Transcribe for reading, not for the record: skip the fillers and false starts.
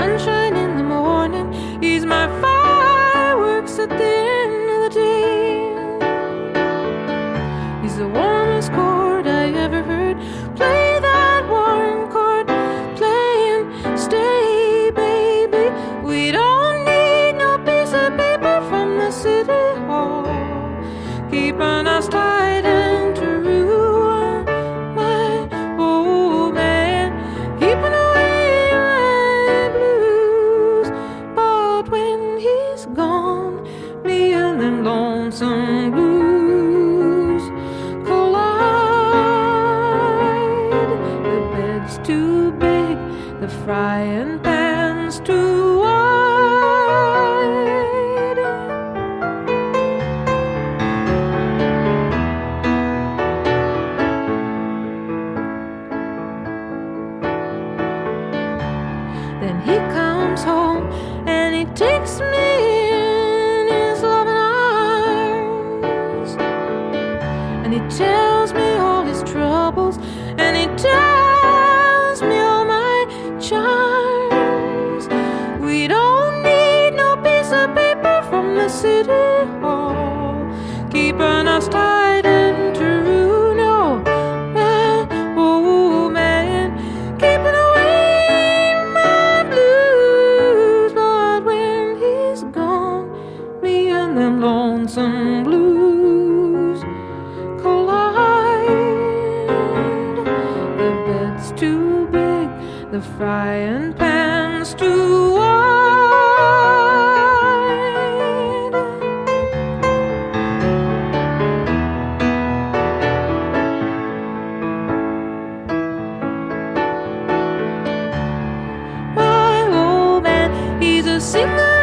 sunshine in the morning. He's my fireworks at the end of the day. He's the warmest chord I ever heard. Play that warm chord, play and stay, baby. We don't need no piece of paper from the city hall, keeping us tight and true. My old man, keeping away my blues. But when he's gone, me and them lonesome blues collide. The bed's too big, the frying pan's too wide. Then he comes home and he takes me in his loving arms, and he tells me all his troubles, and he tells me all my charms. We don't need no piece of paper from the city hall, keeping us tight and true. No, my old man, keeping away my blues. But when he's gone, me and them lonesome blues collide. The bed's too big, the frying pan's too wide. My old man, he's a singer